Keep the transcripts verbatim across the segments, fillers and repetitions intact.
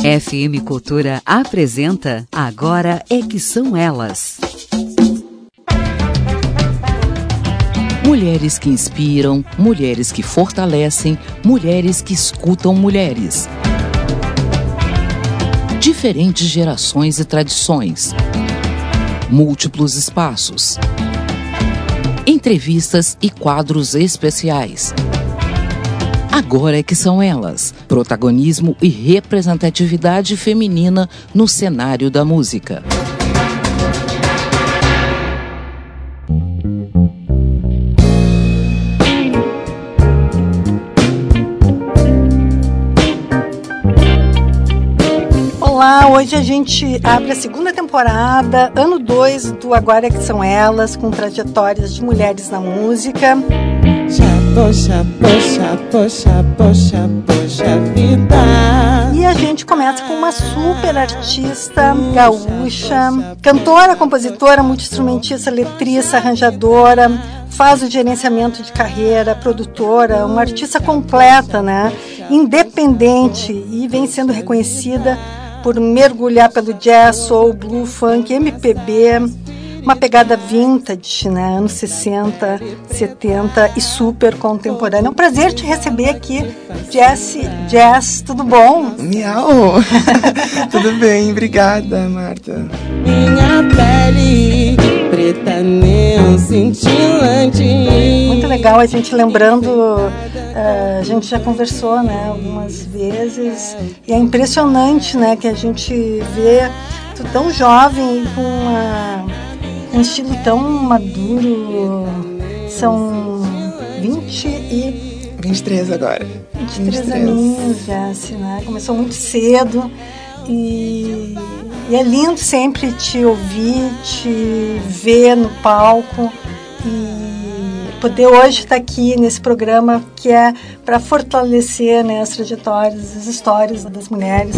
F M Cultura apresenta Agora é que são elas. Mulheres que inspiram, mulheres que fortalecem, mulheres que escutam mulheres. Diferentes gerações e tradições. Múltiplos espaços. Entrevistas e quadros especiais. Agora é que são elas, protagonismo e representatividade feminina no cenário da música. Olá, hoje a gente abre a segunda temporada, ano dois do Agora é que são elas, com trajetórias de mulheres na música. Poxa, poxa, poxa, poxa, poxa vida. E a gente começa com uma super artista gaúcha, cantora, compositora, multi-instrumentista, letrista, arranjadora, faz o gerenciamento de carreira, produtora, uma artista completa, né? Independente, e vem sendo reconhecida por mergulhar pelo jazz, soul, blue, funk, M P B, uma pegada vintage, né? Anos sessenta, setenta e super contemporânea. É um prazer te receber aqui, Jess. Jess, tudo bom? Miau! Tudo bem, obrigada, Marta. Minha pele preta neon cintilante. Muito legal a gente lembrando, uh, a gente já conversou, né, algumas vezes, e é impressionante, né, que a gente vê tu tão jovem e com uma um estilo tão maduro. São vinte e... vinte e três agora. vinte e três aninhos, Jess, né? Começou muito cedo e... e é lindo sempre te ouvir, te ver no palco e poder hoje estar aqui nesse programa que é para fortalecer, né, as trajetórias, as histórias das mulheres.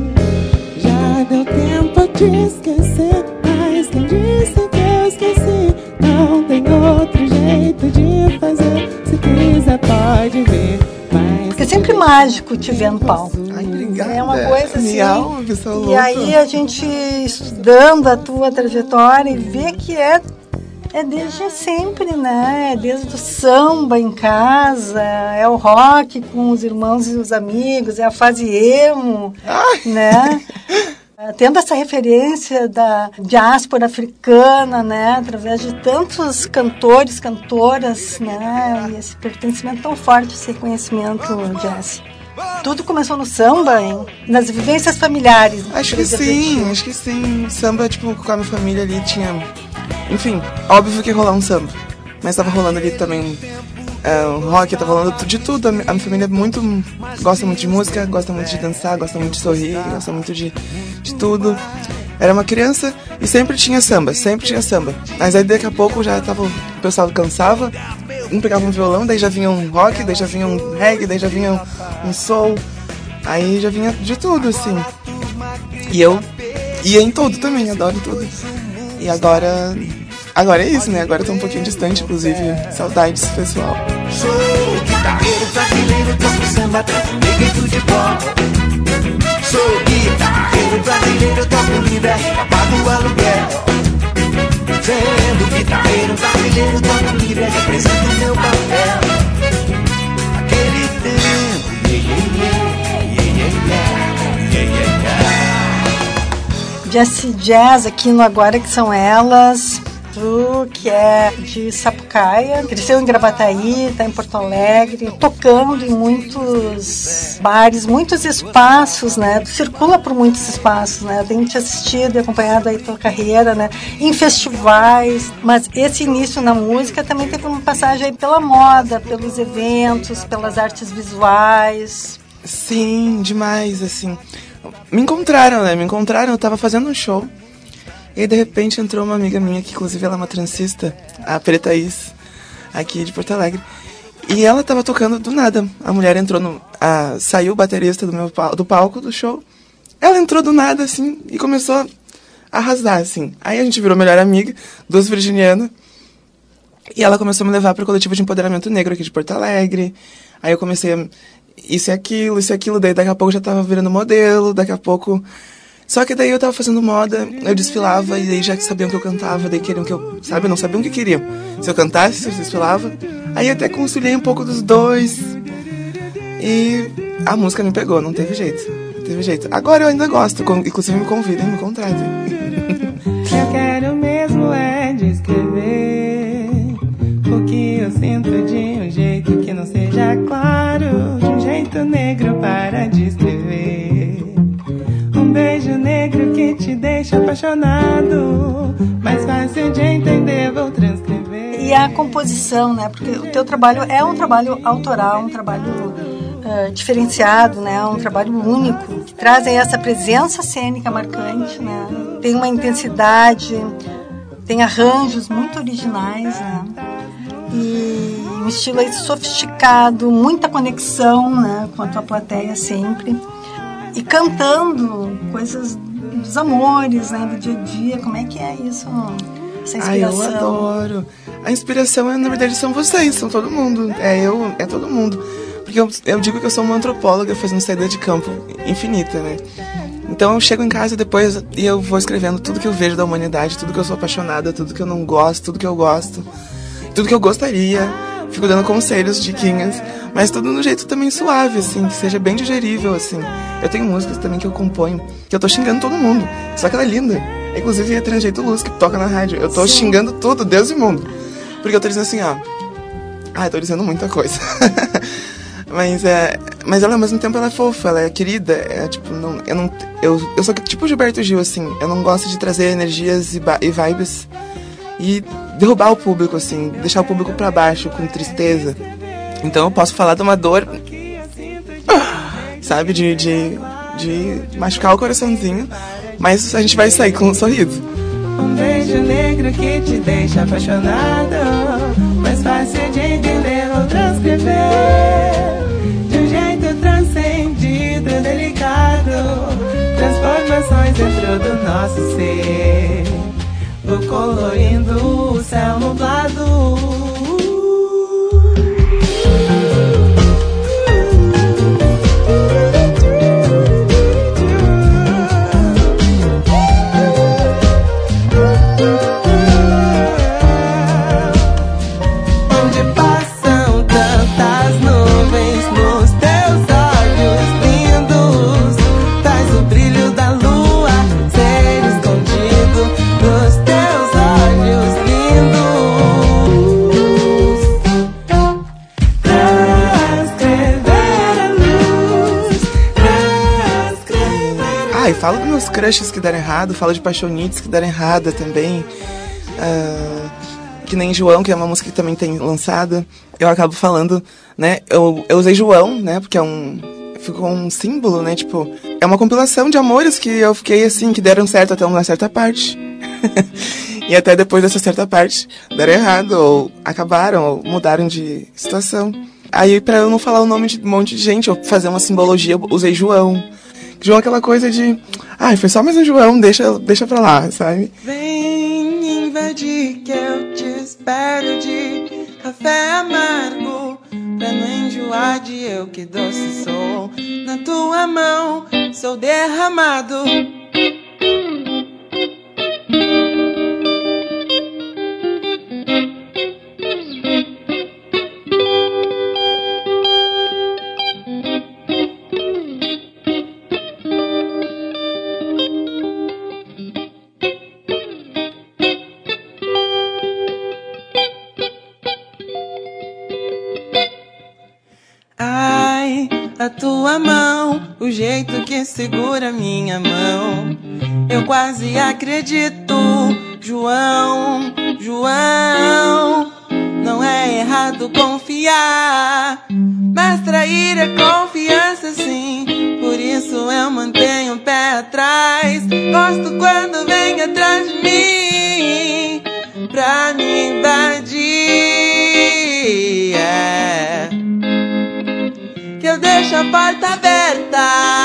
Já deu tempo de esquecer, mas quem disse que eu esqueci? Não tem outro jeito de fazer. Se quiser pode ver. Mas porque é sempre mágico te ver no palco. Ai, obrigada. É uma coisa assim. Miau, pessoal. E aí a gente estudando a tua trajetória e vê que é É desde sempre, né? É desde o samba em casa, é o rock com os irmãos e os amigos, é a fase emo, Ai. né? Tendo essa referência da diáspora africana, né? Através de tantos cantores, cantoras, né? E esse pertencimento tão forte, esse reconhecimento, Jess. Tudo começou no samba, hein? Nas vivências familiares. Acho que sim, acho que sim. Samba, tipo, com a minha família ali tinha... Enfim, óbvio que ia rolar um samba. Mas tava rolando ali também é, um rock, tava rolando de tudo. A minha família é muito, gosta muito de música, gosta muito de dançar, gosta muito de sorrir, gosta muito de, de tudo. Era uma criança e sempre tinha samba, sempre tinha samba. Mas aí daqui a pouco já tava, o pessoal cansava, um pegava um violão, daí já vinha um rock, daí já vinha um reggae, daí já vinha um, um soul. Aí já vinha de tudo, assim. E eu ia em tudo também, adoro tudo. E agora, agora é isso, né? Agora eu tô um pouquinho distante, inclusive, saudades, pessoal. Sou guitarreiro brasileiro, toco samba, toco neguito de pó. Sou guitarreiro brasileiro, toco livre, pago o aluguel. Sendo guitarreiro brasileiro, toco livre, represento meu papel. Aquele tempo, yeah, yeah, yeah, yeah, yeah, yeah, yeah. Jess Jazz aqui no Agora que são elas. Tu que é de Sapucaia, cresceu em Gravataí, tá em Porto Alegre, tocando em muitos bares, muitos espaços, né? Tu circula por muitos espaços, né? Eu tenho te assistido e acompanhado aí tua carreira, né? Em festivais, mas esse início na música também teve uma passagem aí pela moda, pelos eventos, pelas artes visuais. Sim, demais, assim. Me encontraram, né? Me encontraram, eu tava fazendo um show. E aí, de repente, entrou uma amiga minha, que inclusive ela é uma transista, a Thaís, aqui de Porto Alegre. E ela tava tocando do nada. A mulher entrou no... A, saiu o baterista do, meu, do palco do show. Ela entrou do nada, assim, e começou a arrasar, assim. Aí a gente virou melhor amiga, duas virginianas. E ela começou a me levar para o coletivo de empoderamento negro aqui de Porto Alegre. Aí eu comecei a isso e aquilo, isso e aquilo. Daí daqui a pouco eu já tava virando modelo, daqui a pouco... Só que daí eu tava fazendo moda, eu desfilava, e daí já sabiam que eu cantava, daí queriam que eu... Sabe, não sabiam o que queriam. Se eu cantasse, se eu desfilava. Aí eu até conciliei um pouco dos dois. E a música me pegou, não teve jeito. Não teve jeito. Agora eu ainda gosto, inclusive me convidem, me contratem. Eu quero mesmo é descrever o que eu sinto de um jeito que não seja claro, de um jeito negro para descrever. Um beijo negro que te deixa apaixonado, mais fácil de entender, vou transcrever. E a composição, né? Porque o teu trabalho é um trabalho autoral, um trabalho uh, diferenciado, né? Um trabalho único, que traz aí essa presença cênica marcante, né? Tem uma intensidade, tem arranjos muito originais, né? E um estilo aí sofisticado, muita conexão, né? Com a tua plateia sempre. E cantando coisas dos amores, né? Do dia a dia. Como é que é isso? Essa inspiração? Ai, eu adoro. A inspiração, na verdade, são vocês, são todo mundo. É eu, é todo mundo. Porque eu, eu digo que eu sou uma antropóloga fazendo saída de campo infinita, né? Então eu chego em casa depois e eu vou escrevendo tudo que eu vejo da humanidade, tudo que eu sou apaixonada, tudo que eu não gosto, tudo que eu gosto, tudo que eu gostaria. Fico dando conselhos, diquinhas, mas tudo no jeito também suave, assim, que seja bem digerível, assim. Eu tenho músicas também que eu componho, que eu tô xingando todo mundo, só que ela é linda. Inclusive é Tranjeito Luz, que toca na rádio. Eu tô Sim. xingando tudo, Deus e mundo. Porque eu tô dizendo assim, ó... Ah, eu tô dizendo muita coisa. mas, é, mas ela, ao mesmo tempo, ela é fofa, ela é querida. É, tipo, não, eu, não, eu, eu sou tipo Gilberto Gil, assim. Eu não gosto de trazer energias e, e vibes e derrubar o público, assim. Deixar o público pra baixo, com tristeza. Então eu posso falar de uma dor... Sabe? De, de, de machucar o coraçãozinho. Mas a gente vai sair com um sorriso. Um beijo negro que te deixa apaixonado, mais fácil de entender ou transcrever, de um jeito transcendido, delicado, transformações dentro do nosso ser, o colorindo o céu nublado. Falo dos meus crushes que deram errado, falo de paixonites que deram errada também. Uh, que nem João, que é uma música que também tem lançada. Eu acabo falando, né? Eu, eu usei João, né? Porque é um... Ficou um símbolo, né? Tipo, é uma compilação de amores que eu fiquei assim, que deram certo até uma certa parte. E até depois dessa certa parte deram errado, ou acabaram, ou mudaram de situação. Aí, pra eu não falar o nome de um monte de gente, ou fazer uma simbologia, eu usei João. João é aquela coisa de... Ai, foi só mais um João, deixa, deixa pra lá, sabe? Vem invadir que eu te espero de café amargo, pra não enjoar de eu que doce sou. Na tua mão sou derramado. A tua mão, o jeito que segura minha mão, eu quase acredito. João, João, não é errado confiar, mas trair é confiança sim. Por isso eu mantenho o pé atrás. Gosto quando vem atrás de mim pra me invadir, yeah. Que eu deixo a porta aberta.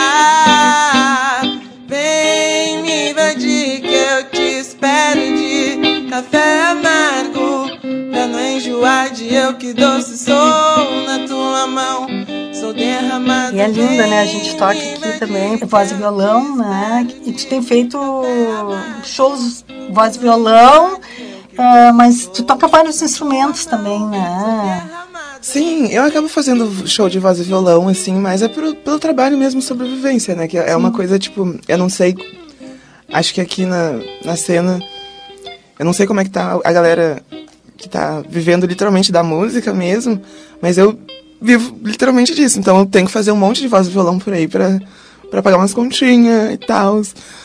Vem me invadir que eu te espero de café amargo, pra não enjoar de eu que doce sou. Na tua mão sou derramado. E é linda, né? A gente toca aqui também, voz e violão, né? E tu tem feito shows voz e violão, uh, mas tu toca vários instrumentos também, né? Sim, eu acabo fazendo show de voz e violão, assim, mas é pelo, pelo trabalho mesmo, sobrevivência, né? Que é uma coisa, tipo, eu não sei, acho que aqui na, na cena, eu não sei como é que tá a galera que tá vivendo literalmente da música mesmo, mas eu vivo literalmente disso, então eu tenho que fazer um monte de voz e violão por aí pra, pra pagar umas continhas e tal,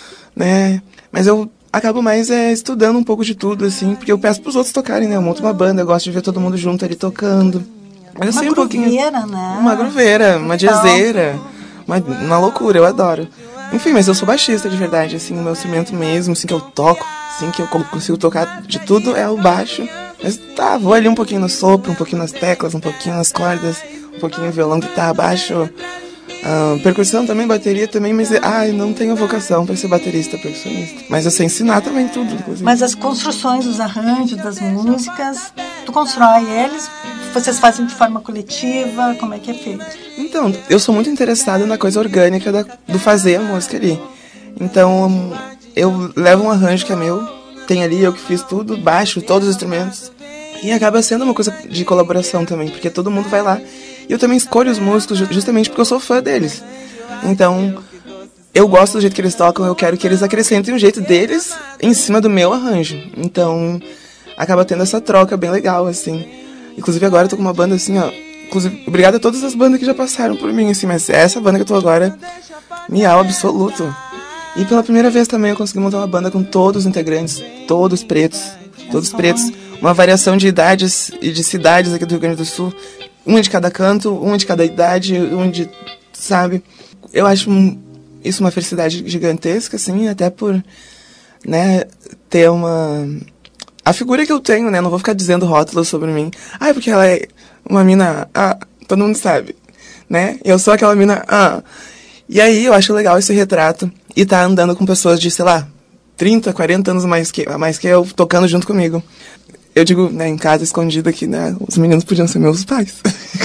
né? Mas eu acabo mais é, estudando um pouco de tudo, assim, porque eu peço pros outros tocarem, né? Eu monto uma banda, eu gosto de ver todo mundo junto ali tocando. Mas eu uma sei um pouquinho. Né? Uma grooveira, uma jazzeira, uma, uma loucura, eu adoro. Enfim, mas eu sou baixista de verdade, assim, o meu instrumento mesmo, assim, que eu toco, assim, que eu consigo tocar de tudo é o baixo. Mas tá, vou ali um pouquinho no sopro, um pouquinho nas teclas, um pouquinho nas cordas, um pouquinho no violão, guitarra, baixo, uh, percussão também, bateria também, mas ai, não tenho vocação para ser baterista, percussionista. Mas eu sei ensinar também tudo, inclusive. Mas as construções, os arranjos das músicas, tu constrói eles? Vocês fazem de forma coletiva? Como é que é feito? Então, eu sou muito interessada na coisa orgânica da, do fazer a música ali. Então, eu levo um arranjo que é meu, tem ali, eu que fiz tudo, baixo, todos os instrumentos. E acaba sendo uma coisa de colaboração também, porque todo mundo vai lá. E eu também escolho os músicos justamente porque eu sou fã deles. Então, eu gosto do jeito que eles tocam, eu quero que eles acrescentem o jeito deles em cima do meu arranjo. Então, acaba tendo essa troca bem legal, assim. Inclusive agora eu tô com uma banda assim, ó. Inclusive, obrigado a todas as bandas que já passaram por mim, assim, mas essa banda que eu tô agora, miau absoluto. E pela primeira vez também eu consegui montar uma banda com todos os integrantes, todos pretos, todos pretos. Uma variação de idades e de cidades aqui do Rio Grande do Sul. Um de cada canto, um de cada idade, um de, sabe? Eu acho isso uma felicidade gigantesca, assim, até por, né, ter uma... A figura que eu tenho, né? Não vou ficar dizendo rótulos sobre mim. Ah, é porque ela é uma mina... Ah, todo mundo sabe, né? Eu sou aquela mina... Ah. E aí eu acho legal esse retrato. E tá andando com pessoas de, sei lá, trinta, quarenta anos mais que, mais que eu, tocando junto comigo. Eu digo, né, em casa, escondida aqui, né? Os meninos podiam ser meus pais.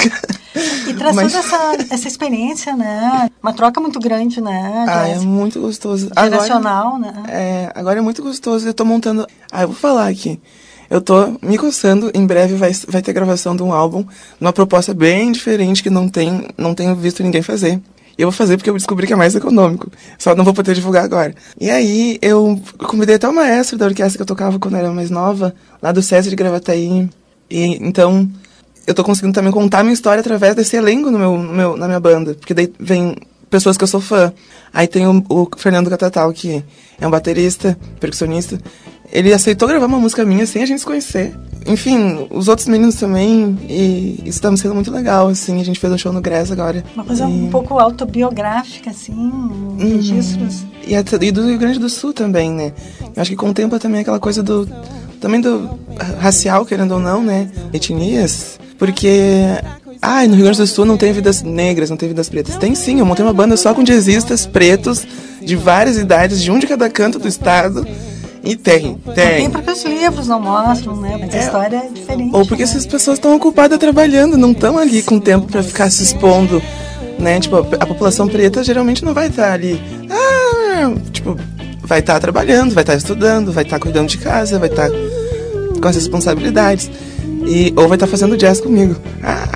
E traz Mas... toda essa, essa experiência, né? Uma troca muito grande, né? Ah, é muito gostoso. Internacional, agora, né? É, agora é muito gostoso. Eu tô montando... Ah, eu vou falar aqui. Eu tô me coçando. Em breve vai, vai ter gravação de um álbum. Numa proposta bem diferente que não, tem, não tenho visto ninguém fazer. E eu vou fazer porque eu descobri que é mais econômico. Só não vou poder divulgar agora. E aí, eu convidei até o maestro da orquestra que eu tocava quando eu era mais nova, lá do César de Gravataí. E, então, eu tô conseguindo também contar a minha história através desse elenco no meu, no meu, na minha banda. Porque daí vem pessoas que eu sou fã. Aí tem o, o Fernando Catatal, que é um baterista, percussionista. Ele aceitou gravar uma música minha sem a gente se conhecer. Enfim, os outros meninos também. E isso tá sendo muito legal, assim. A gente fez um show no Grés agora. Uma coisa e... um pouco autobiográfica, assim, uhum. Registros. E, a, e do Rio Grande do Sul também, né? Eu acho que contempla também aquela coisa do... Também do racial, querendo ou não, né? Etnias. Porque... Ah, no Rio Grande do Sul não tem vidas negras, não tem vidas pretas. Tem sim, eu montei uma banda só com jazzistas pretos, de várias idades, de um de cada canto do estado. E tem, tem. Tem porque os livros não mostram, né? Mas é, a história é diferente. Ou porque né? essas pessoas estão ocupadas trabalhando, não estão ali com tempo para ficar se expondo, né? Tipo, a população preta geralmente não vai estar ali. Ah, tipo, vai estar trabalhando, vai estar estudando, vai estar cuidando de casa, vai estar com as responsabilidades. E, ou vai estar fazendo jazz comigo. Ah.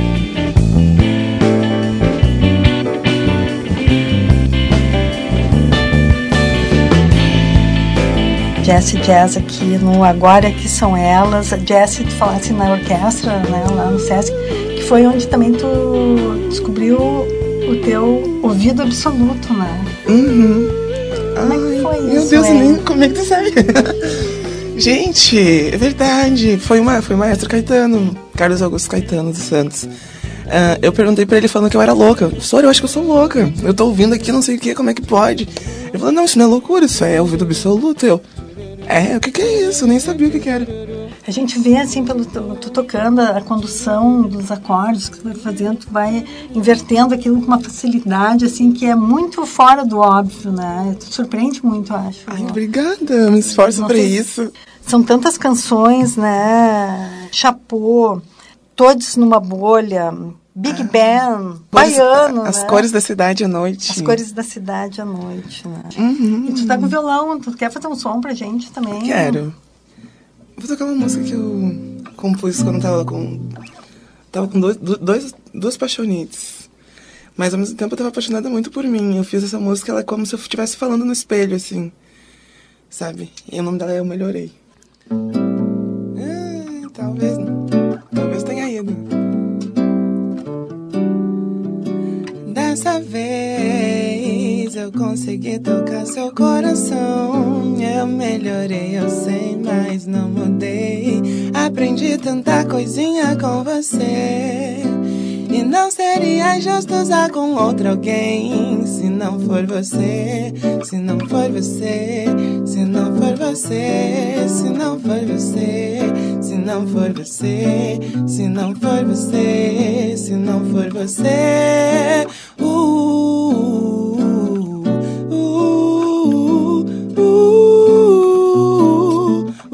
Jessie Jazz aqui no Agora Que São Elas. A Jessie, tu falasse na orquestra, né, lá no Sesc, que foi onde também tu descobriu o teu ouvido absoluto, né? Uhum. Como é que foi Ai, isso? Meu Deus, é? nem como é que tu sabe? Gente, é verdade. Foi, uma, foi o maestro Caetano, Carlos Augusto Caetano dos Santos. Uh, eu perguntei pra ele falando que eu era louca. Sora, eu acho que eu sou louca. Eu tô ouvindo aqui, não sei o que, como é que pode. Ele falou, não, isso não é loucura, isso é ouvido absoluto. Eu, é, o que que é isso? Eu nem sabia o que que era. A gente vê, assim, pelo tu tocando a condução dos acordes que tu vai fazendo, tu vai invertendo aquilo com uma facilidade, assim, que é muito fora do óbvio, né? Tu surpreende muito, eu acho. Ai, obrigada, eu me esforço pra isso. São tantas canções, né? Chapô, Todos numa Bolha, Big ah, Band, cores, baiano, As né? cores da cidade à noite. As cores da cidade à noite, né? Uhum. E tu tá com violão, tu quer fazer um som pra gente também? Quero. Vou tocar uma música que eu compus quando tava com... Tava com dois, dois, duas paixonites. Mas ao mesmo tempo eu tava apaixonada muito por mim. Eu fiz essa música, ela é como se eu estivesse falando no espelho, assim. Sabe? E o nome dela é Eu Melhorei. Ah, talvez... Talvez tenha ido. Dessa vez eu consegui tocar seu coração. Eu melhorei, eu sei, mas não mudei. Aprendi tanta coisinha com você. E não seria justo usar com outro alguém. Se não for você, se não for você, se não for você, se não for você, se não for você, se não for você, se não for você. Uh, uh, uh, uh,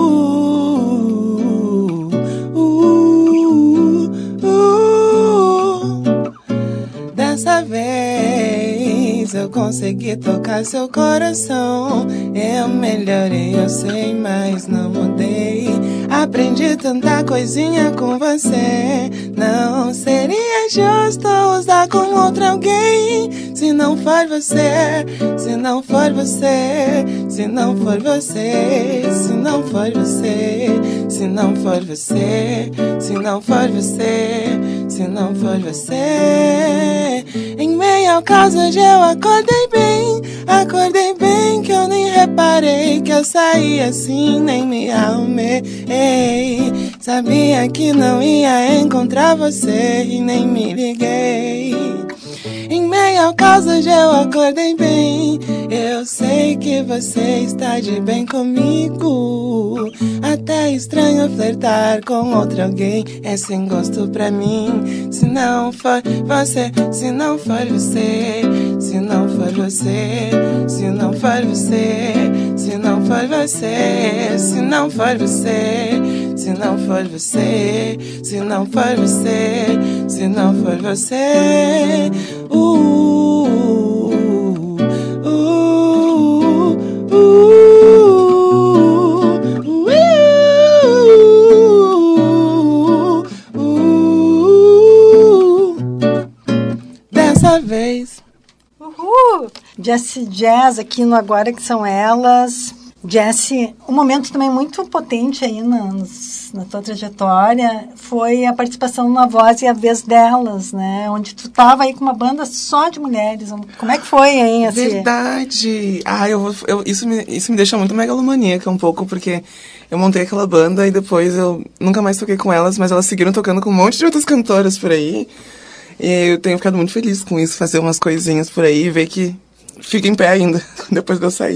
uh, uh. Dessa vez eu consegui tocar seu coração. Eu melhorei, eu sei, mas não mudei. Aprendi tanta coisinha com você. Não seria justo usar com outro alguém. Se não for você, se não for você, se não for você, se não for você, se não for você, se não for você, se não for você. Em meio ao caos hoje eu acordei bem, acordei bem que eu nem reparei que eu saí assim, nem me arrumei. Sabia que não ia encontrar você e nem me liguei. Em meio ao caos hoje eu acordei bem. Eu sei que você está de bem comigo. Até estranho flertar com outro alguém. É sem gosto pra mim. Se não for você, se não for você, se não for você, se não for você, se não for você, se não for você, se não for você, se não for você, se não for você. Uh, uh, uh, uh, uh, uh, dessa vez. Uhul! Jessie Jazz aqui no Agora Que São Elas. Jessie, um momento também muito potente aí na, na tua trajetória foi a participação na Voz e a Vez Delas, né? Onde tu tava aí com uma banda só de mulheres. Como é que foi aí? Esse... Verdade! Ah, eu, vou, eu isso, me, isso me deixa muito megalomaníaca um pouco, porque eu montei aquela banda e depois eu nunca mais toquei com elas, mas elas seguiram tocando com um monte de outras cantoras por aí. E eu tenho ficado muito feliz com isso, fazer umas coisinhas por aí e ver que fica em pé ainda, depois de eu sair.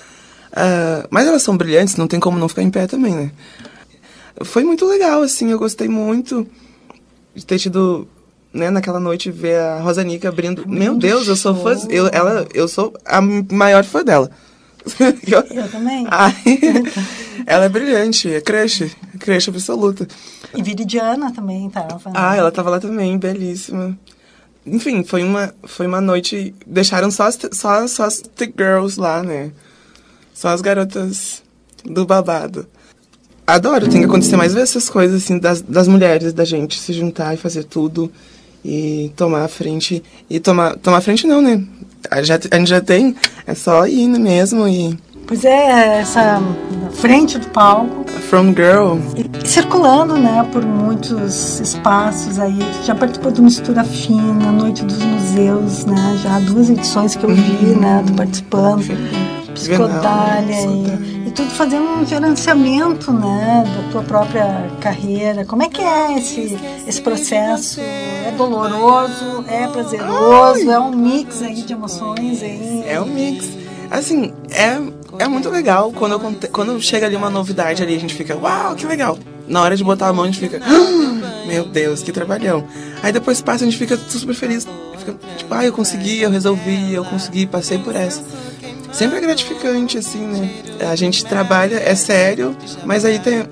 Uh, mas elas são brilhantes, não tem como não ficar em pé também, né? Foi muito legal, assim, eu gostei muito de ter tido, né, naquela noite, ver a Rosanica abrindo. Muito Meu Deus, show. eu sou fã, eu, ela, eu sou a maior fã dela. Eu, eu também. Ai, ela é brilhante, é crush, crush absoluta. E Viridiana também tava. Né? Ah, ela tava lá também, belíssima. Enfim, foi uma, foi uma noite, deixaram só as, só, só as thick girls lá, né? Só as garotas do babado. Adoro, tem que acontecer mais vezes essas coisas, assim, das, das mulheres, da gente se juntar e fazer tudo. E tomar a frente. E tomar, tomar a frente não, né? A, já, a gente já tem, é só ir mesmo e... Pois é, essa frente do palco. From Girl. E circulando, né, por muitos espaços aí. Já participou do Mistura Fina, Noite dos Museus, né? Já duas edições que eu vi, uhum. né, do participando. Psicodália e, e tudo fazendo um gerenciamento, né, da tua própria carreira. Como é que é esse, esse processo? É doloroso? É prazeroso? Ai. É um mix aí de emoções? Aí? É um mix. Assim, é, é muito legal. Quando, eu, quando chega ali uma novidade ali, a gente fica, uau, que legal. Na hora de botar a mão, a gente fica, ah, meu Deus, que trabalhão. Aí depois passa, a gente fica super feliz. Fica, tipo, ah, eu consegui, eu resolvi, eu consegui, passei por essa. Sempre é gratificante, assim, né? A gente trabalha, é sério, mas aí tem...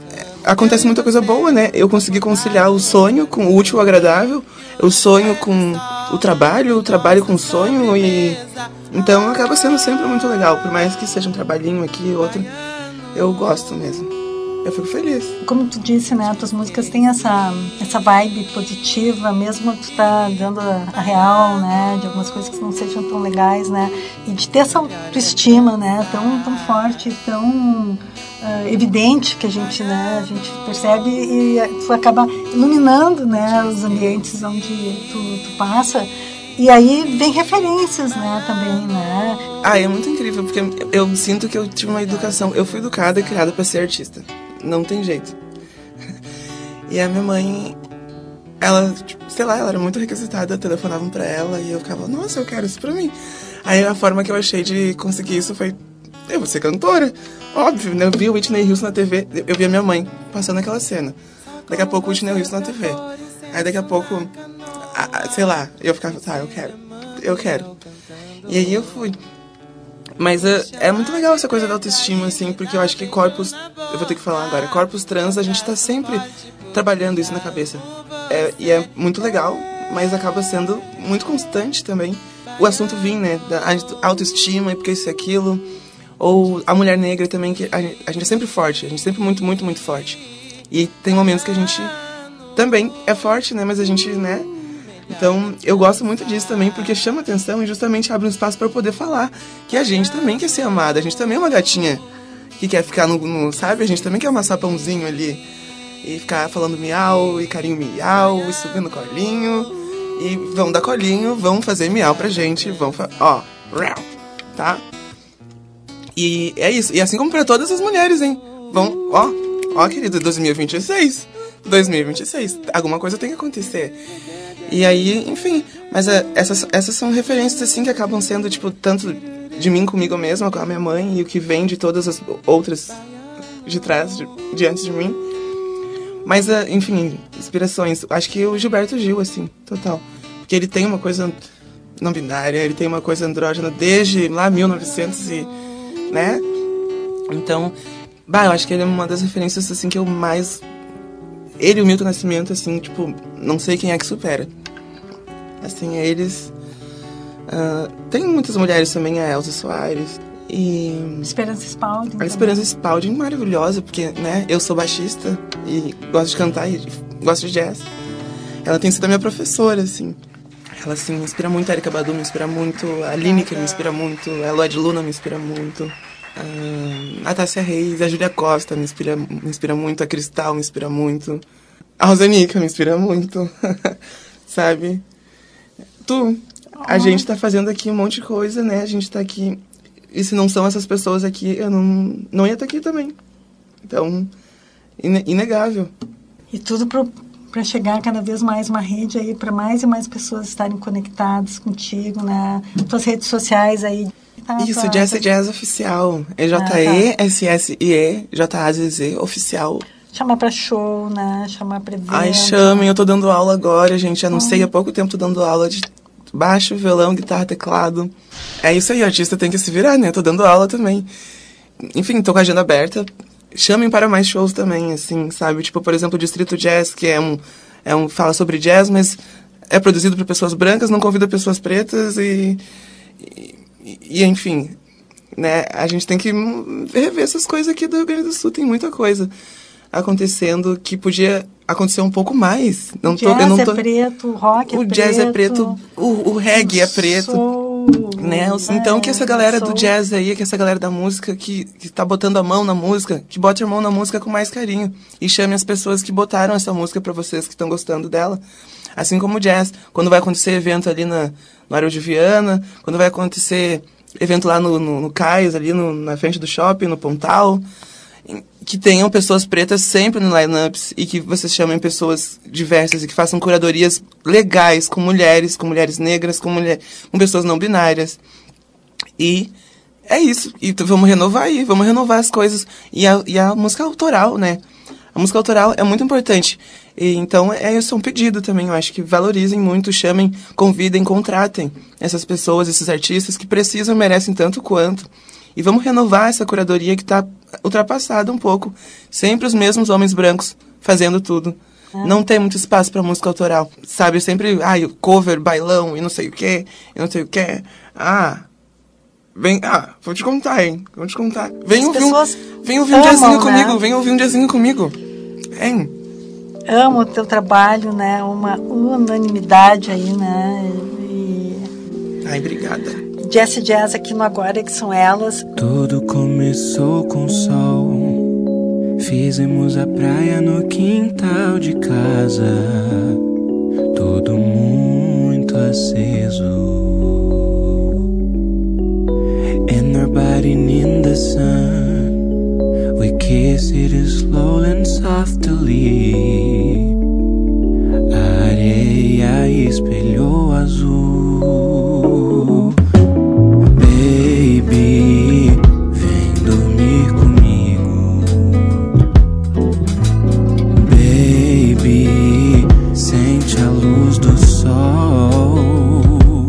acontece muita coisa boa, né? Eu consegui conciliar o sonho com o útil e o agradável, o sonho com o trabalho, o trabalho com o sonho, e então acaba sendo sempre muito legal, por mais que seja um trabalhinho aqui, outro, eu gosto mesmo. Eu fico feliz. Como tu disse, né, tuas músicas têm essa, essa vibe positiva, mesmo tu tá dando a, a real, né, de algumas coisas que não sejam tão legais, né, e de ter essa autoestima, né, tão, tão forte, tão uh, evidente que a gente, né, a gente percebe, e tu acaba iluminando, né, os ambientes onde tu, tu passa. E aí vem referências, né, também, né? Ah, é muito incrível, porque eu sinto que eu tive uma educação... Eu fui educada e criada pra ser artista. Não tem jeito. E a minha mãe, ela, tipo, sei lá, ela era muito requisitada, telefonavam pra ela e eu ficava, nossa, eu quero isso pra mim. Aí a forma que eu achei de conseguir isso foi, eu vou ser cantora. Óbvio, né? Eu vi o Whitney Houston na T V, eu vi a minha mãe passando aquela cena. Daqui a pouco o Whitney Houston na T V. Aí daqui a pouco... sei lá, eu ficava, tá, eu quero, eu quero. E aí eu fui. Mas uh, é muito legal essa coisa da autoestima, assim, porque eu acho que corpos, eu vou ter que falar agora, corpos trans, a gente tá sempre trabalhando isso na cabeça. É, e é muito legal, mas acaba sendo muito constante também. O assunto vir, né, da autoestima, e porque isso e aquilo. Ou a mulher negra também, que a gente, a gente é sempre forte, a gente é sempre muito, muito, muito forte. E tem momentos que a gente também é forte, né, mas a gente, né... Então, eu gosto muito disso também, porque chama atenção e justamente abre um espaço para eu poder falar que a gente também quer ser amada, a gente também é uma gatinha que quer ficar no, no sabe? A gente também quer amassar pãozinho ali e ficar falando miau e carinho miau e subindo colinho e vão dar colinho, vão fazer miau pra gente, vão, fa- ó, tá? E é isso, e assim como pra todas as mulheres, hein? Vão, ó, ó, querido, dois mil e vinte e seis, dois mil e vinte e seis, alguma coisa tem que acontecer. E aí, enfim, mas é, essas, essas são referências, assim, que acabam sendo, tipo, tanto de mim comigo mesma, com a minha mãe, e o que vem de todas as outras de trás, de, de antes de mim. Mas, é, enfim, inspirações. Acho que o Gilberto Gil, assim, total. Porque ele tem uma coisa não binária, ele tem uma coisa andrógena desde lá mil e novecentos e, né? Então, bah, eu acho que ele é uma das referências, assim, que eu mais... Ele e o Milton Nascimento, assim, tipo, não sei quem é que supera. Assim, eles... Uh, tem muitas mulheres também, a Elza Soares e... Esperança Spalding. A Esperança Spalding, maravilhosa, porque, né, eu sou baixista e gosto de cantar e gosto de jazz. Ela tem sido a minha professora, assim. Ela, assim, me inspira muito. A Erykah Badu me inspira muito. A Lineker me inspira muito. A Lloyd Luna me inspira muito. Uh, a Tássia Reis, a Júlia Costa me inspira, me inspira muito, a Cristal me inspira muito, a Rosanica me inspira muito, sabe? Tu, a gente tá fazendo aqui um monte de coisa, né? A gente tá aqui, e se não são essas pessoas aqui, eu não, não ia estar aqui também. Então, ine- inegável. E tudo pro, pra chegar cada vez mais uma rede aí, pra mais e mais pessoas estarem conectadas contigo, né? Tuas redes sociais aí. Tá, Isso, tá, Jazz tá. Jazz Oficial. É J E S S I E J A Z Z Oficial. Chamar pra show, né? Chamar pra evento. Ai, chamem, eu tô dando aula agora, gente. Anunciei há pouco tempo, tô dando aula de baixo, violão, guitarra, teclado. É isso aí, o artista tem que se virar, né? Tô dando aula também. Enfim, tô com a agenda aberta. Chamem para mais shows também, assim, sabe? Tipo, por exemplo, o Distrito Jazz, que é um, é um fala sobre jazz, mas é produzido por pessoas brancas, não convida pessoas pretas e... e E, enfim, né, a gente tem que rever essas coisas aqui do Rio Grande do Sul. Tem muita coisa acontecendo que podia acontecer um pouco mais. Não tô, jazz eu não tô... é preto, o rock é o preto. O jazz é preto, o, o reggae é preto. Soul, né? Então, é, que essa galera soul. do jazz aí, que essa galera da música que, que tá botando a mão na música, que bote a mão na música com mais carinho. E chame as pessoas que botaram essa música pra vocês, que estão gostando dela. Assim como o jazz. Quando vai acontecer evento ali na, no Areal de Viana, quando vai acontecer evento lá no, no, no Cais, ali no, na frente do shopping, no Pontal, que tenham pessoas pretas sempre no line-ups e que vocês chamem pessoas diversas e que façam curadorias legais com mulheres, com mulheres negras, com, mulher, com pessoas não binárias. E é isso. E vamos renovar aí, vamos renovar as coisas. E a, e a música autoral, né? A música autoral é muito importante. E, então, é isso, é um pedido também. Eu acho que valorizem muito, chamem, convidem, contratem essas pessoas, esses artistas que precisam, merecem tanto quanto. E vamos renovar essa curadoria que está ultrapassada um pouco. Sempre os mesmos homens brancos fazendo tudo. É. Não tem muito espaço para música autoral. Sabe, sempre, ai, cover, bailão e não sei o quê, e não sei o quê. Ah, vem, ah, vou te contar, hein, vou te contar. Vem As ouvir um, vem ouvir um amam, diazinho né? comigo, vem ouvir um diazinho comigo. Hein? Amo o teu trabalho, né? Uma unanimidade aí, né? E... Ai, obrigada. Jessie Jazz aqui no Agora Que São Elas. Tudo começou com sol. Fizemos a praia no quintal de casa. Tudo muito aceso. And our body in the sun. We kiss it slowly and softly. A areia espelhou azul. Baby, vem dormir comigo. Baby, sente a luz do sol.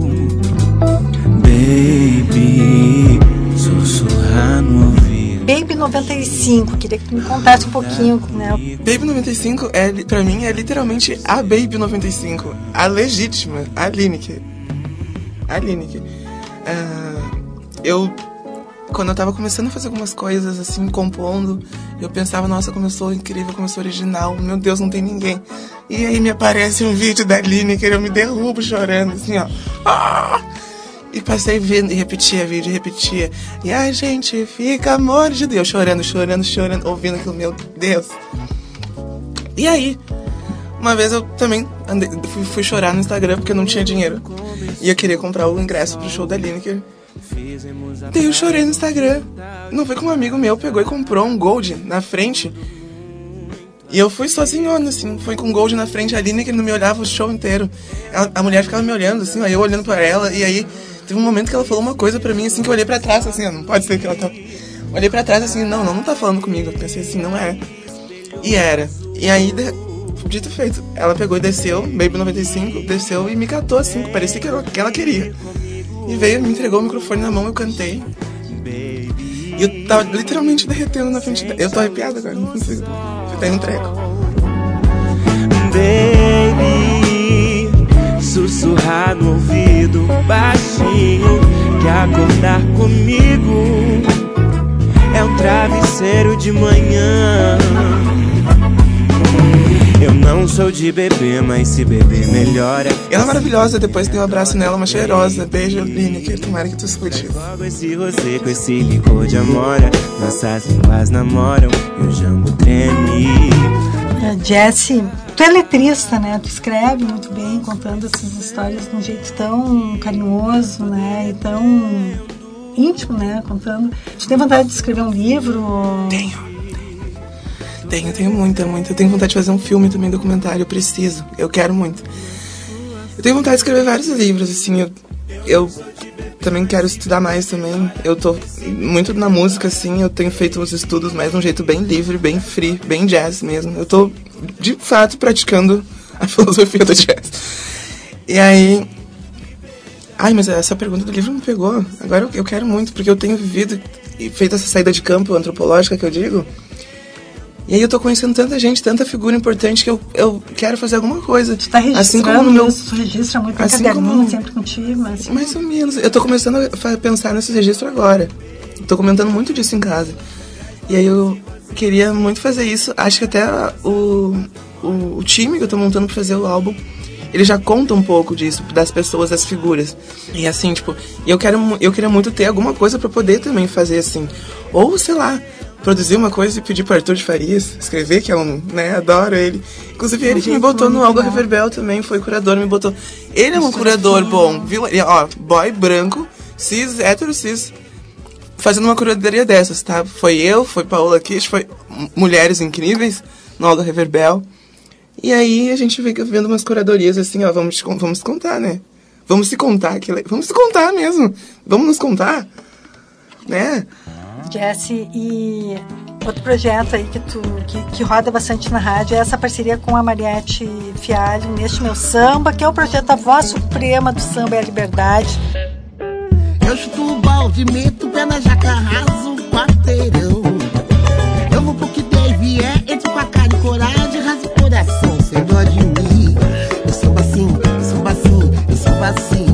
Baby, sussurrar no ouvido. Baby noventa e cinco, queria que tu me contasse um pouquinho, né? Baby noventa e cinco, é, pra mim, é literalmente a Baby noventa e cinco. A legítima, a Lineker. A Lineker. Uh, eu, quando eu tava começando a fazer algumas coisas, assim, compondo, eu pensava, nossa, como eu sou incrível, como eu sou original, meu Deus, não tem ninguém. E aí me aparece um vídeo da Lineker, eu me derrubo chorando, assim, ó. Ah! E passei vendo e repetia vídeo, e repetia. E a gente fica, amor de Deus, chorando, chorando, chorando, ouvindo aquilo, meu Deus. E aí, uma vez eu também andei, fui, fui chorar no Instagram porque eu não tinha dinheiro. E eu queria comprar o ingresso pro show da Lineker. Daí eu chorei no Instagram. Não foi que um amigo meu pegou e comprou um Gold na frente. E eu fui sozinhona, assim, foi com Gold na frente. A Lineker não me olhava o show inteiro. Ela, a mulher ficava me olhando, assim, aí eu olhando pra ela. E aí teve um momento que ela falou uma coisa pra mim, assim, que eu olhei pra trás, assim, ó, não pode ser que ela tá... Olhei pra trás, assim, não, não, não tá falando comigo. Eu pensei assim, não é. E era. E aí, de... dito feito, ela pegou e desceu, Baby noventa e cinco, desceu e me catou, assim, parecia que, era, que ela queria. E veio, me entregou o microfone na mão, eu cantei. E eu tava literalmente derretendo na frente dela. Eu tô arrepiada agora, não consigo. Eu tenho um treco. Baby, sussurrar no ouvido baixinho, que acordar comigo é um travesseiro de manhã. Eu não sou de beber, mas se beber melhora. Ela é maravilhosa, depois dei um abraço nela, uma cheirosa. Beijo, Lineker, tomara que tu escute. Logo esse rosé com esse licor de amora, nossas línguas namoram e o jambo treme. Jessie, tu é letrista, né? Tu escreve muito bem, contando essas histórias de um jeito tão carinhoso, né? E tão íntimo, né? Contando. Tu tem vontade de escrever um livro? Tenho. Tenho, tenho muita, muita. Eu tenho vontade de fazer um filme também, documentário. Eu preciso, eu quero muito. Eu tenho vontade de escrever vários livros, assim. Eu, eu também quero estudar mais também. Eu tô muito na música, assim. Eu tenho feito uns estudos mais de um jeito bem livre, bem free, bem jazz mesmo. Eu tô, de fato, praticando a filosofia do jazz. E aí... Ai, mas essa pergunta do livro me pegou. Agora eu, eu quero muito, porque eu tenho vivido e feito essa saída de campo antropológica que eu digo. E aí eu tô conhecendo tanta gente, tanta figura importante que eu, eu quero fazer alguma coisa. Tu tá registrando assim como no meu... isso, tu registra muito assim caderninho como... sempre contigo, assim. Mais ou menos. Eu tô começando a pensar nesses registros agora. Tô comentando muito disso em casa. E aí eu queria muito fazer isso. Acho que até o, o, o time que eu tô montando pra fazer o álbum, ele já conta um pouco disso, das pessoas, das figuras. E assim, tipo, eu, quero, eu queria muito ter alguma coisa pra poder também fazer assim. Ou, sei lá, produzir uma coisa e pedir pro Arthur de Farias escrever, que é um, né, adoro ele. Inclusive ele que me botou no Algo Reverbel também, foi curador, me botou. Ele é um curador bom, viu? Ele, ó, boy branco, cis, hétero, cis, fazendo uma curadoria dessas, tá? Foi eu, foi Paola Kish, foi mulheres incríveis no Algo Reverbel. E aí a gente fica vendo umas curadorias assim, ó, vamos, vamos contar, né? Vamos se contar, que, vamos se contar mesmo, vamos nos contar, né? Jessie, e outro projeto aí que, tu, que, que roda bastante na rádio é essa parceria com a Mariette Fialho, Neste Meu Samba, que é o projeto A Voz Suprema do Samba e a Liberdade. Eu chuto o balde, meto o pé na jaca, raso o quarteirão. Eu vou pro que der e vier, entro com a cara e coragem, raso o coração, sem dó de mim. Eu samba assim, eu samba assim, eu samba assim.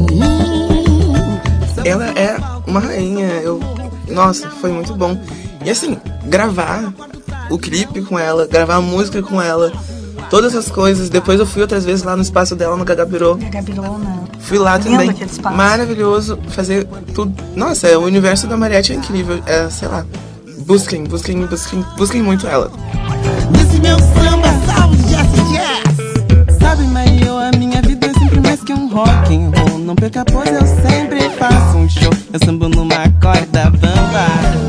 Ela é uma rainha, eu... Nossa, foi muito bom. E assim, gravar o clipe com ela, gravar a música com ela, todas as coisas. Depois eu fui outras vezes lá no espaço dela, no Gagabirô. Gagabirô, né? Fui lá Lindo também. aquele espaço. Maravilhoso. Fazer tudo. Nossa, é, o universo da Mariette é incrível. É, sei lá. Busquem, busquem, busquem, busquem muito ela. Nesse meu samba, salve Jazz Jazz. Sabe, Mario, a minha vida é sempre mais que um rock and roll. Não perca, pois eu sempre faço um show. Eu sambo numa corda bamba.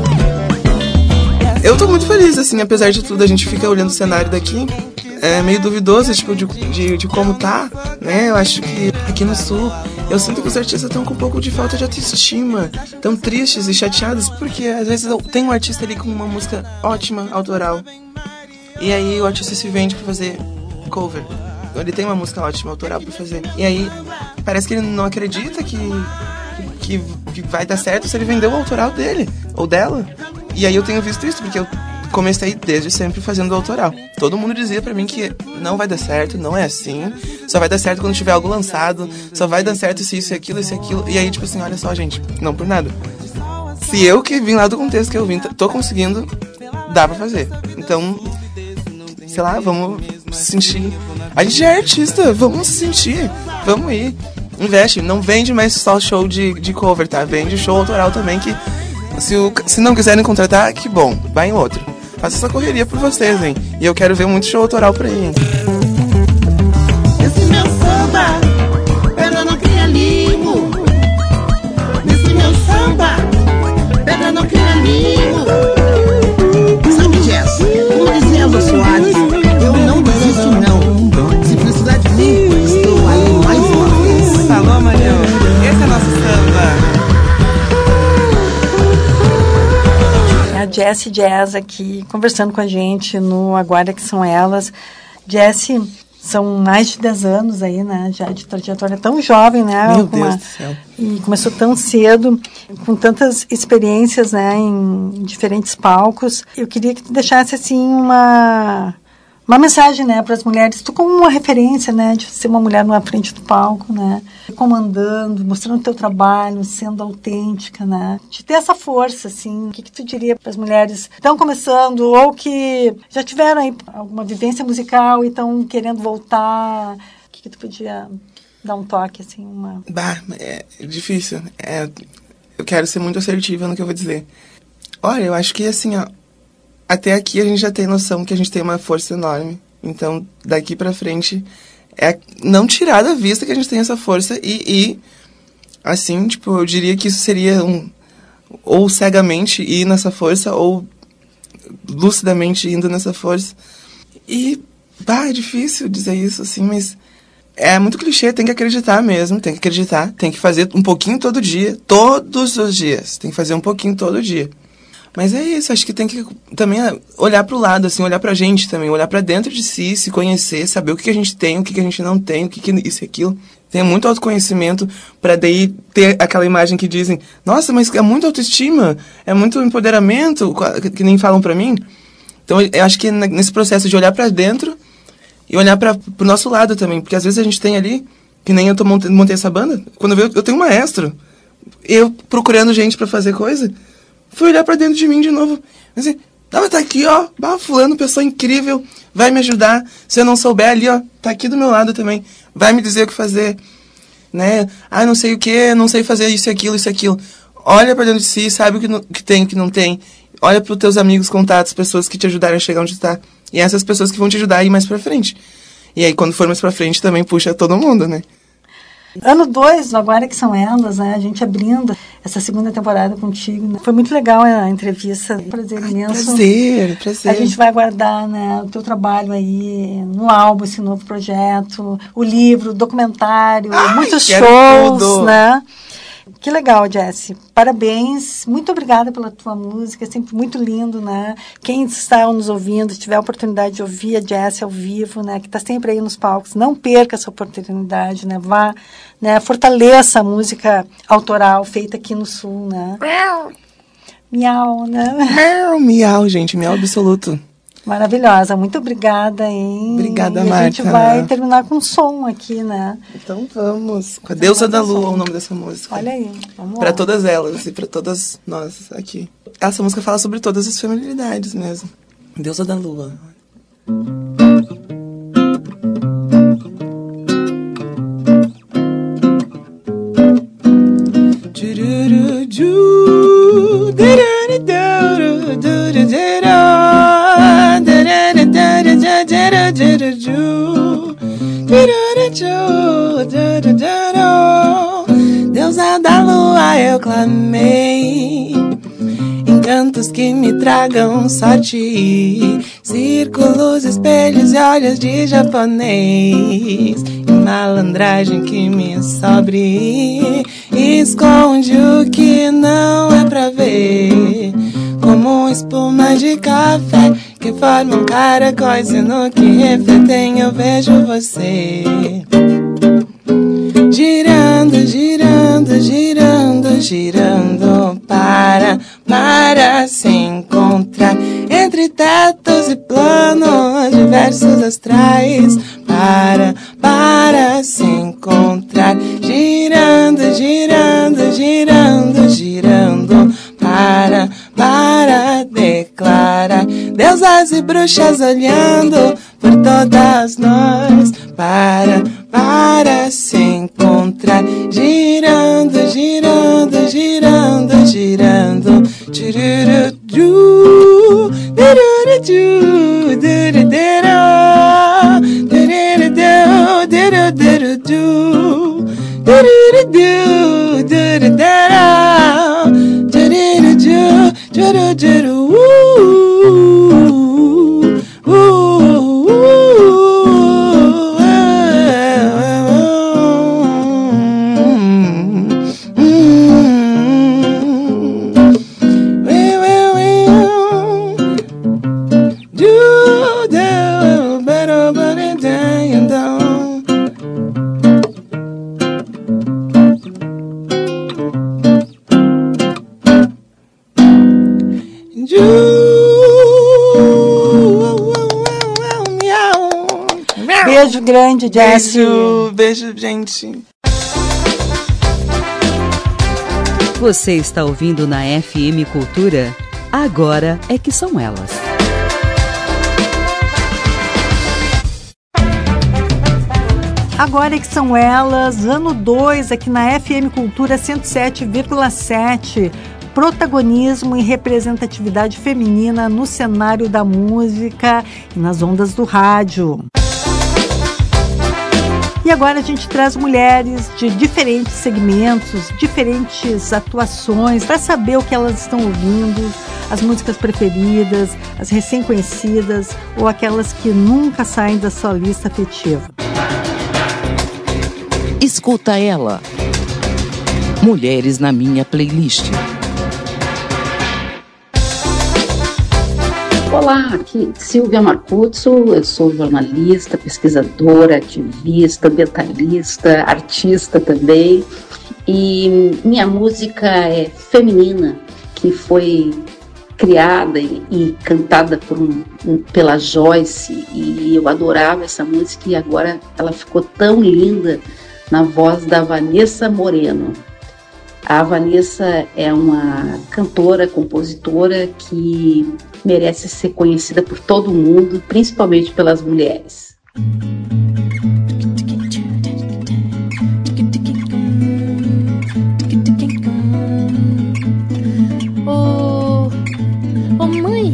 Eu tô muito feliz, assim, apesar de tudo, a gente fica olhando o cenário daqui, é meio duvidoso, tipo, de, de, de como tá, né? Eu acho que aqui no Sul, eu sinto que os artistas estão com um pouco de falta de autoestima, tão tristes e chateados, porque às vezes tem um artista ali com uma música ótima, autoral, e aí o artista se vende pra fazer cover. Ele tem uma música ótima, autoral pra fazer. E aí, parece que ele não acredita que, que, que vai dar certo se ele vender o autoral dele, ou dela. E aí eu tenho visto isso, porque eu comecei desde sempre fazendo autoral. Todo mundo dizia pra mim que não vai dar certo, não é assim. Só vai dar certo quando tiver algo lançado. Só vai dar certo se isso e aquilo, isso e aquilo. E aí, tipo assim, olha só, gente, não por nada. Se eu que vim lá do contexto que eu vim, tô conseguindo, dá pra fazer. Então, sei lá, vamos se sentir. A gente já é artista, vamos se sentir. Vamos ir. Investe. Não vende mais só show de, de cover, tá? Vende show autoral também, que se, o, se não quiserem contratar, que bom. Vai em outro. Faça essa correria por vocês, hein? E eu quero ver muito show autoral por aí, hein? Esse meu samba, pedra não cria limo. Nesse meu samba, pedra não cria limo. Sabe, Jess, como dizia Elza Soares, eu não desisto não. Se precisar de mim, estou aí mais uma vez. Falou, Marião. Esse é nosso samba. A Jessie Jazz aqui, conversando com a gente no Agora Que São Elas. Jessie, são mais de dez anos aí, né, já de trajetória, tão jovem, né? Meu Deus uma, do céu. E começou tão cedo, com tantas experiências, né, em diferentes palcos. Eu queria que tu deixasse, assim, uma... uma mensagem, né, para as mulheres, tu como uma referência, né, de ser uma mulher na frente do palco, né, comandando, mostrando o teu trabalho, sendo autêntica, né, de ter essa força, assim. O que que tu diria para as mulheres que estão começando ou que já tiveram aí alguma vivência musical e estão querendo voltar? O que que tu podia dar um toque, assim, uma... Bah, é difícil. É, eu quero ser muito assertiva no que eu vou dizer. Olha, eu acho que, assim, ó, até aqui a gente já tem noção que a gente tem uma força enorme. Então, daqui pra frente, é não tirar da vista que a gente tem essa força e, e assim, tipo, eu diria que isso seria um... ou cegamente ir nessa força, ou lucidamente indo nessa força. E, bah, é difícil dizer isso, assim, mas é muito clichê, tem que acreditar mesmo, tem que acreditar, tem que fazer um pouquinho todo dia, todos os dias, tem que fazer um pouquinho todo dia. Mas é isso, acho que tem que também olhar pro lado, assim, olhar pra gente também, olhar pra dentro de si, se conhecer, saber o que, que a gente tem, o que, que a gente não tem, o que, que isso e aquilo. Tem muito autoconhecimento pra daí ter aquela imagem que dizem, nossa, mas é muito autoestima, é muito empoderamento, que nem falam pra mim. Então, eu acho que nesse processo de olhar pra dentro e olhar pra, pro nosso lado também, porque às vezes a gente tem ali, que nem eu tô montei, montei essa banda, quando eu, eu tenho um maestro, eu procurando gente pra fazer coisa, fui olhar pra dentro de mim de novo. Assim, não, mas tá aqui, ó. Bah, fulano, pessoa incrível. Vai me ajudar. Se eu não souber ali, ó. Tá aqui do meu lado também. Vai me dizer o que fazer. Né? Ah, não sei o que. Não sei fazer isso e aquilo, isso e aquilo. Olha pra dentro de si. Sabe o que, não, que tem, o que não tem. Olha pros teus amigos, contatos, pessoas que te ajudaram a chegar onde tá. E essas pessoas que vão te ajudar a ir mais pra frente. E aí, quando for mais pra frente, também puxa todo mundo, né? Ano dois, Agora Que São Elas, né? A gente abrindo essa segunda temporada contigo, né? Foi muito legal a entrevista, prazer Ai, imenso. Prazer, prazer. A gente vai aguardar, né, o teu trabalho aí no álbum, esse novo projeto, o livro, o documentário, Ai, muitos quero shows, tudo. né? Que legal, Jessie. Parabéns. Muito obrigada pela tua música. É sempre muito lindo, né? Quem está nos ouvindo, se tiver a oportunidade de ouvir a Jessie ao vivo, né? Que está sempre aí nos palcos, não perca essa oportunidade, né? Vá, né? Fortaleça a música autoral feita aqui no Sul, né? Miau, né? Miau, miau, gente. Miau absoluto. Maravilhosa, muito obrigada, hein? Obrigada, e Marta. A gente vai terminar com som aqui, né? Então vamos. Com a Deusa da Lua, o nome dessa música. Olha aí, vamos Para lá. todas elas e para todas nós aqui. Essa música fala sobre todas as feminilidades mesmo. Deusa da Lua. Deusa da lua, eu clamei encantos que me tragam sorte, círculos, espelhos e olhos de japonês, e malandragem que me sobre, esconde o que não é pra ver, como espuma de café que formam caracóis, e no que refletem eu vejo você. Girando, girando, girando, girando, para, para se encontrar entre tetos e planos diversos astrais, para, para se encontrar, girando, girando, girando, girando, para, para declarar, deusas e bruxas olhando por todas nós, para, para se encontrar, girando, girando, girando, girando, tiruru, diruru, diruru, Beijo grande, Jessie. Beijo, beijo, gente. Você está ouvindo na F M Cultura? Agora é que são elas. Agora é que são elas, ano dois aqui na F M Cultura cento e sete vírgula sete. Protagonismo e representatividade feminina no cenário da música e nas ondas do rádio. E agora a gente traz mulheres de diferentes segmentos, diferentes atuações, para saber o que elas estão ouvindo, as músicas preferidas, as recém-conhecidas ou aquelas que nunca saem da sua lista afetiva. Escuta ela. Mulheres na minha playlist. Olá, aqui Silvia Marcuzzo, eu sou jornalista, pesquisadora, ativista, ambientalista, artista também, e minha música é feminina, que foi criada e, e cantada por um, um, pela Joyce, e eu adorava essa música e agora ela ficou tão linda na voz da Vanessa Moreno. A Vanessa é uma cantora, compositora que merece ser conhecida por todo mundo, principalmente pelas mulheres. Oh, oh mãe.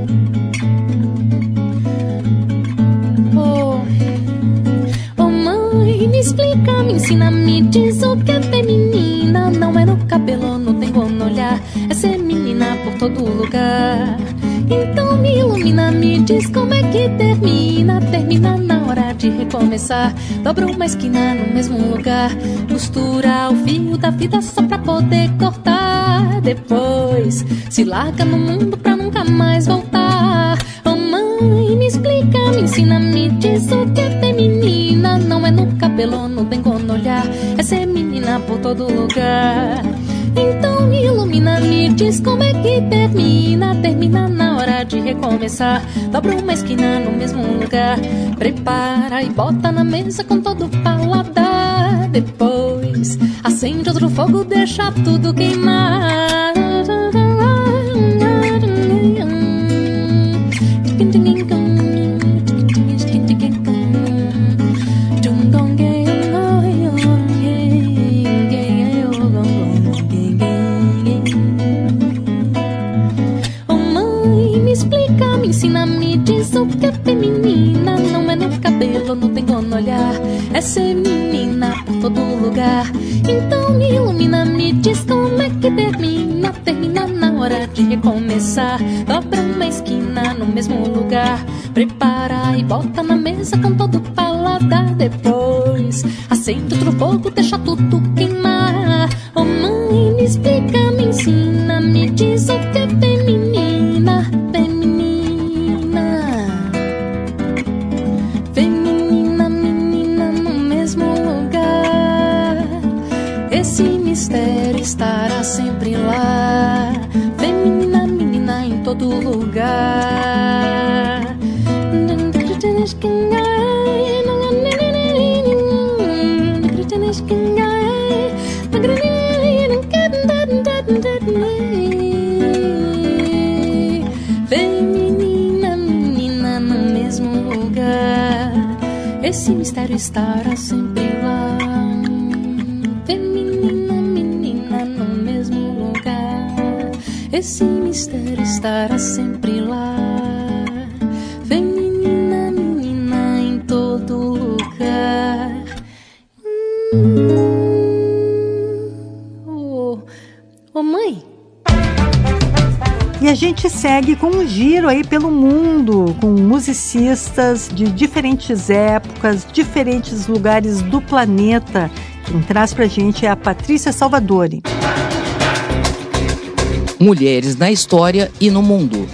Oh, oh mãe, me explica, me ensina, me diz o que é feminina. Não é no cabelo, não tem como olhar, é ser menina por todo lugar. Então me ilumina. ilumina, me diz como é que termina. Termina na hora de recomeçar. Dobra uma esquina no mesmo lugar. Costura o fio da vida só pra poder cortar. Depois se larga no mundo pra nunca mais voltar. Oh mãe, me explica, me ensina, me diz o que é feminina. Não é no cabelo, no dengo, no olhar. É ser menina por todo lugar. Então me ilumina, me diz como é que termina. Termina na hora de recomeçar. Dobra uma esquina no mesmo lugar. Prepara e bota na mesa com todo o paladar. Depois acende outro fogo, deixa tudo queimar. Me diz o que é feminina. Não é no cabelo, no dengo, no olhar. É ser menina por todo lugar. Então me ilumina, me diz como é que termina. Termina na hora de recomeçar. Dobra uma esquina no mesmo lugar. Prepara e bota na mesa com todo o paladar. Depois acende outro fogo, deixa tudo queimar. Oh mãe, me explica, me ensina, me diz o que é feminina. Esse mistério estará sempre lá. Feminina, menina em todo lugar. Feminina, menina no mesmo lugar. Esse mistério estará sempre lá. Esse mistério estará sempre lá. Feminina, menina em todo lugar. Hum. Oh, oh, mãe. E a gente segue com um giro aí pelo mundo, com musicistas de diferentes épocas, diferentes lugares do planeta. Quem traz pra gente é a Patrícia Salvadori. Mulheres na história e no mundo.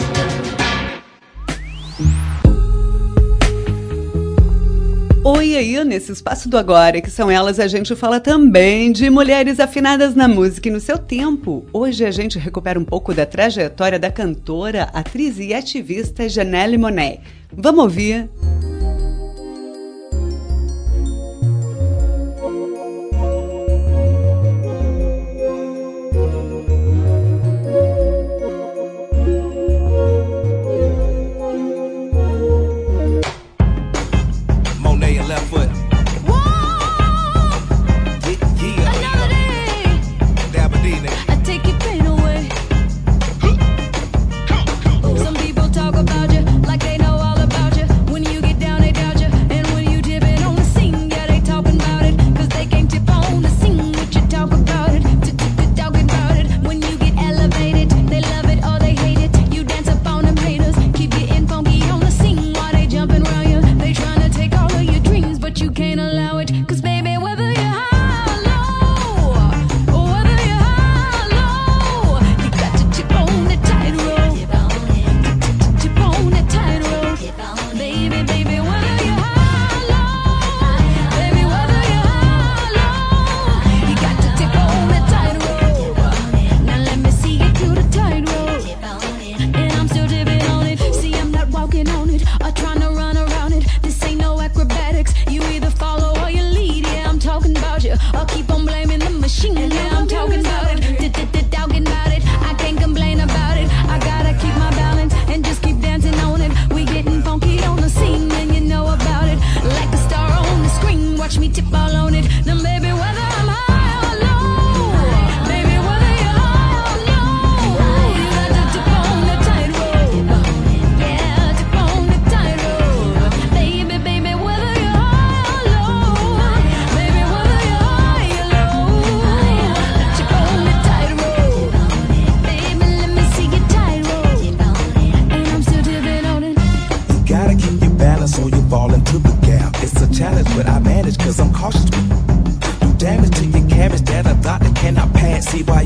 Oi, aí, nesse espaço do agora, que são elas, a gente fala também de mulheres afinadas na música e no seu tempo. Hoje a gente recupera um pouco da trajetória da cantora, atriz e ativista Janelle Monáe. Vamos ouvir? Some people talk about you like they know all about you. When you get down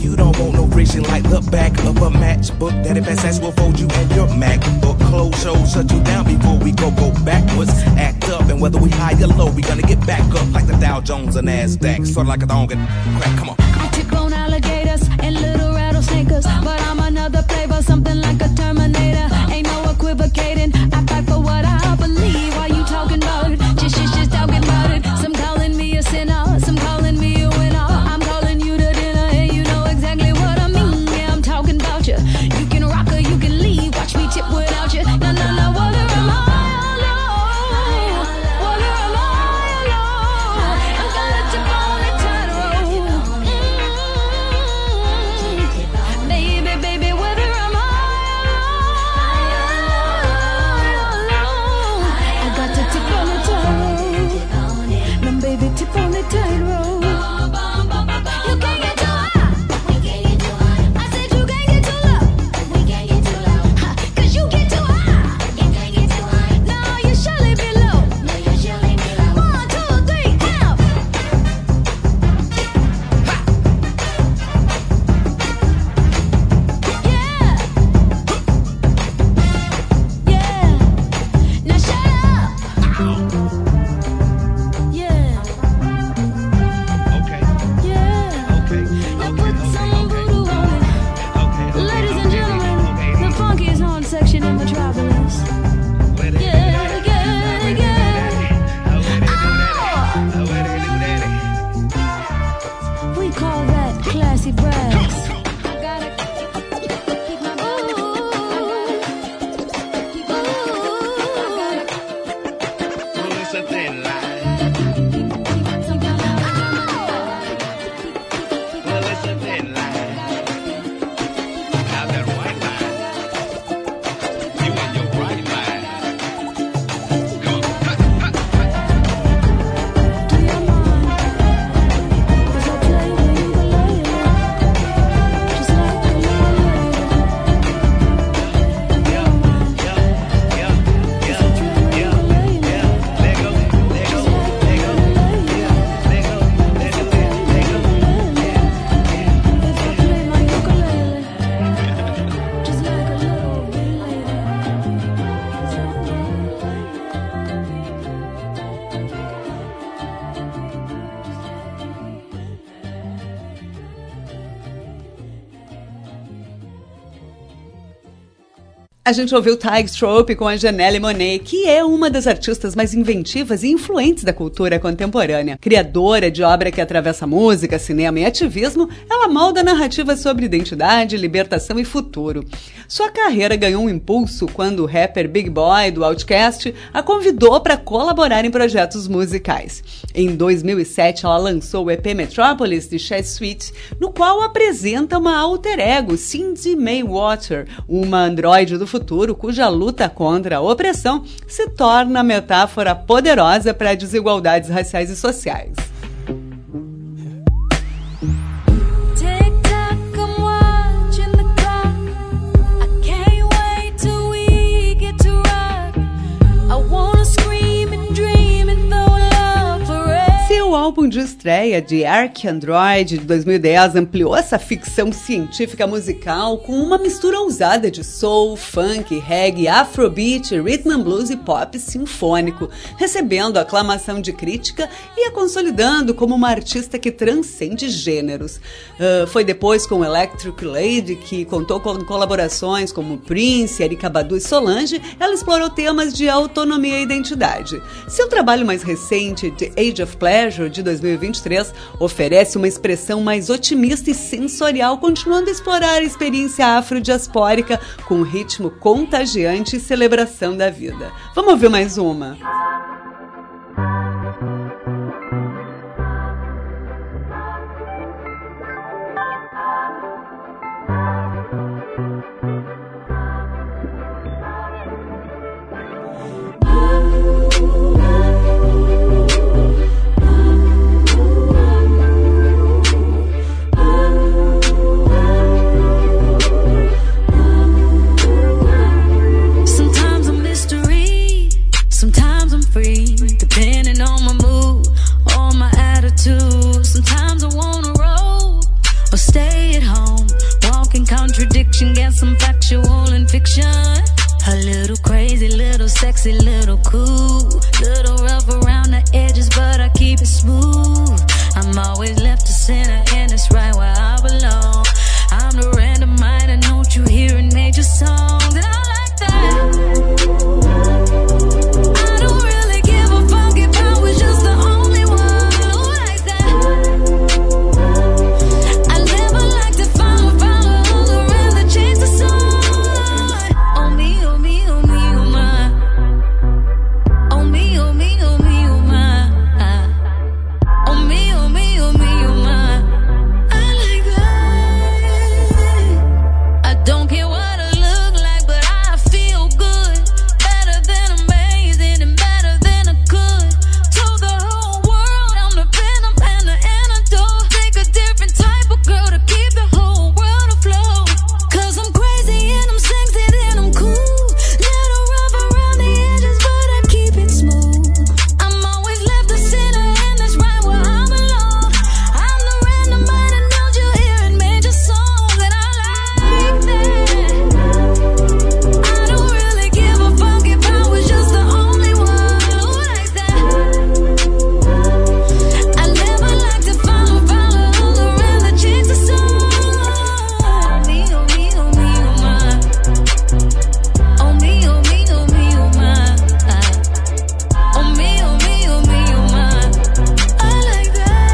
you don't want no vision like the back of a matchbook. That if S will fold you on your MacBook. Close shows shut you down before we go go backwards. Act up, and whether we high or low, we gonna get back up like the Dow Jones and NASDAQ. Sort of like a dog and crack. Come on. I tick on alligators and little rattlesnakers, but I'm another flavor, something like a Terminator. Ain't no equivocating. I fight for what I believe. Why you talking about it? Just, just, just talking about it. Some calling me a sinner, some calling me a winner. I'm calling you to dinner, and you know exactly what I mean. Yeah, I'm talking about you. You can rock or you can leave. Watch me tip without you. No, no, no, what am I? A gente ouviu Tig Trope com a Janelle Monáe, que é uma das artistas mais inventivas e influentes da cultura contemporânea. Criadora de obra que atravessa música, cinema e ativismo, ela molda narrativas sobre identidade, libertação e futuro. Sua carreira ganhou um impulso quando o rapper Big Boy, do Outkast, a convidou para colaborar em projetos musicais. Em dois mil e sete, ela lançou o E P Metropolis, de Chess Sweet, no qual apresenta uma alter ego, Cindy Maywater, uma androide do futuro, cuja luta contra a opressão se torna metáfora poderosa para desigualdades raciais e sociais. O álbum de estreia de ArchAndroid de dois mil e dez ampliou essa ficção científica musical com uma mistura ousada de soul, funk, reggae, afrobeat, rhythm and blues e pop sinfônico, recebendo a aclamação de crítica e a consolidando como uma artista que transcende gêneros. Uh, foi depois com Electric Lady, que contou com colaborações como Prince, Erykah Badu e Solange, ela explorou temas de autonomia e identidade. Seu trabalho mais recente, The Age of Pleasure, de dois mil e vinte e três, oferece uma expressão mais otimista e sensorial, continuando a explorar a experiência afrodiaspórica com um ritmo contagiante e celebração da vida. Vamos ouvir mais uma? Sometimes I'm connection, get some factual and fiction. A little crazy, little sexy, little cool. Little rough around the edges, but I keep it smooth. I'm always left to center, and it's right where I belong. I'm the random mind, and don't you hear in major songs? And I like that. I don't really give a fuck if I was just the only one who likes that. I never like to follow, follow, I'll rather chase the sun. Oh me, oh me, oh me, oh my. Oh me, oh me, oh me, oh my. Oh me, oh me, oh me, oh my. I like that. I don't care what I look like, but I feel good. Better than amazing and better than I could. Told the whole world I'm the venom and the antidote. Take a different type of girl to keep the whole world afloat. Cause I'm crazy and I'm sexy and I'm cool. Little rough around the edges, but I keep it smooth. I'm always left the center, and that's right where I belong. I'm the random mind, and don't you hear it major songs? And I like that. I don't really give a fuck if I was just the only one who likes that. I never like to follow, follow, I'll rather chase the sun. Oh me, oh me, oh me, oh my. Oh me, oh me, oh me, oh my. Oh me, oh me, oh me, oh my. I like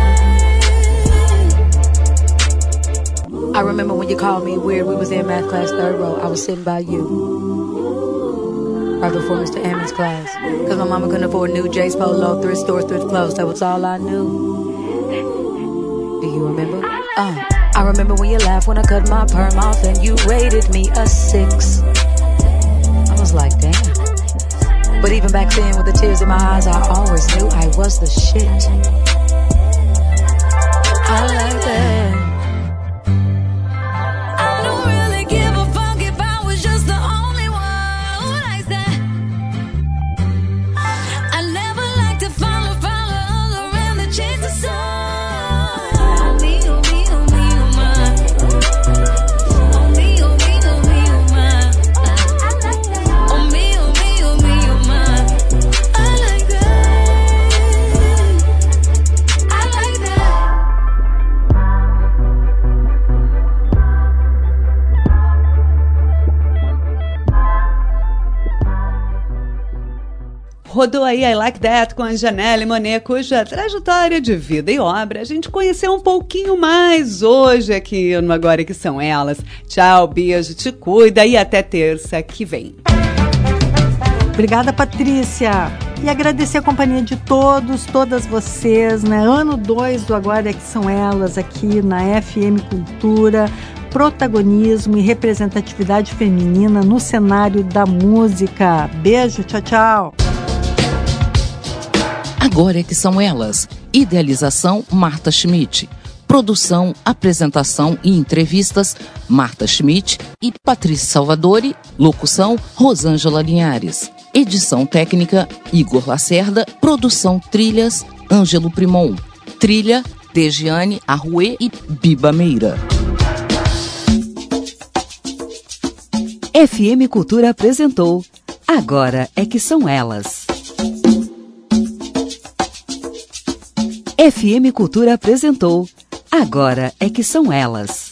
that. I remember when you called me weird. We was in math class, third row. I was sitting by you, right before Mister Ammons' class. Cause my mama couldn't afford new J's Polo, thrift store, thrift clothes. That was all I knew. Do you remember? Uh, I remember when you laughed when I cut my perm off and you rated me a six. I was like, damn. But even back then, with the tears in my eyes, I always knew I was the shit. I like that. I don't really give a fuck if I was just the only one who likes that. I never like to follow, follow, I'll rather chase the sun. Oh me, oh me, oh me, oh my. Oh me, oh me, oh me, oh my. Oh me, oh me, oh me, oh my. I like that. I like that. Rodou aí I Like That com a Janelle Monáe, cuja trajetória de vida e obra a gente conheceu um pouquinho mais hoje aqui no Agora Que São Elas. Tchau, beijo, te cuida e até terça que vem. Obrigada, Patrícia. E agradecer a companhia de todos, todas vocês, né? Ano dois do Agora Que São Elas, aqui na F M Cultura. Protagonismo e representatividade feminina no cenário da música. Beijo, tchau, tchau. Agora é que são elas. Idealização, Marta Schmidt. Produção, apresentação e entrevistas, Marta Schmidt e Patrícia Salvadori. Locução, Rosângela Linhares. Edição técnica, Igor Lacerda. Produção trilhas, Ângelo Primon. Trilha, Dejiane Arruê e Biba Meira. F M Cultura apresentou Agora é que são elas. F M Cultura apresentou Agora é que são elas.